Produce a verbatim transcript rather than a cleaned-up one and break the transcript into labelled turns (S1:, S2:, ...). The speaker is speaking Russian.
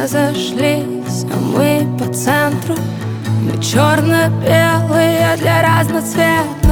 S1: разошлись, а мы по центру. Мы черно-белые для разноцветных.